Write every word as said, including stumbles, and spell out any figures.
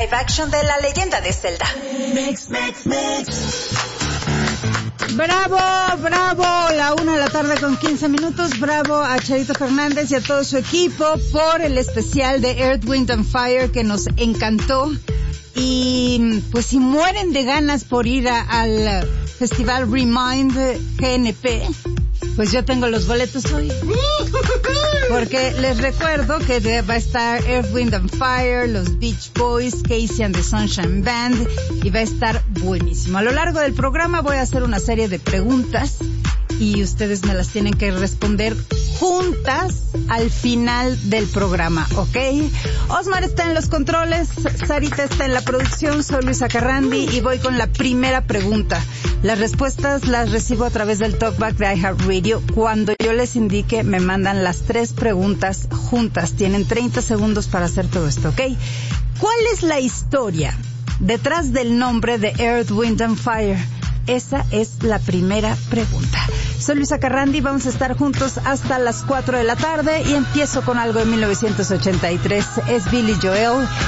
live action de La Leyenda de Zelda. Mix, mix, mix. Bravo, bravo, la una de la tarde con quince minutos, bravo a Charito Fernández y a todo su equipo por el especial de Earth, Wind and Fire que nos encantó. Y pues si mueren de ganas por ir a, al Festival Remind G N P, pues yo tengo los boletos hoy. Porque les recuerdo que va a estar Earth, Wind and Fire, los Beach Boys, Casey and the Sunshine Band, y va a estar buenísimo. A lo largo del programa voy a hacer una serie de preguntas y ustedes me las tienen que responder juntas al final del programa, ¿ok? Osmar está en los controles, Sarita está en la producción, soy Luisa Carrandi y voy con la primera pregunta. Las respuestas las recibo a través del Talkback de iHeartRadio. Cuando yo les indique, me mandan las tres preguntas juntas. Tienen treinta segundos para hacer todo esto, ¿ok? ¿Cuál es la historia detrás del nombre de Earth, Wind and Fire? Esa es la primera pregunta. Soy Luisa Carrandi, vamos a estar juntos hasta las cuatro de la tarde y empiezo con algo de mil novecientos ochenta y tres. Es Billy Joel.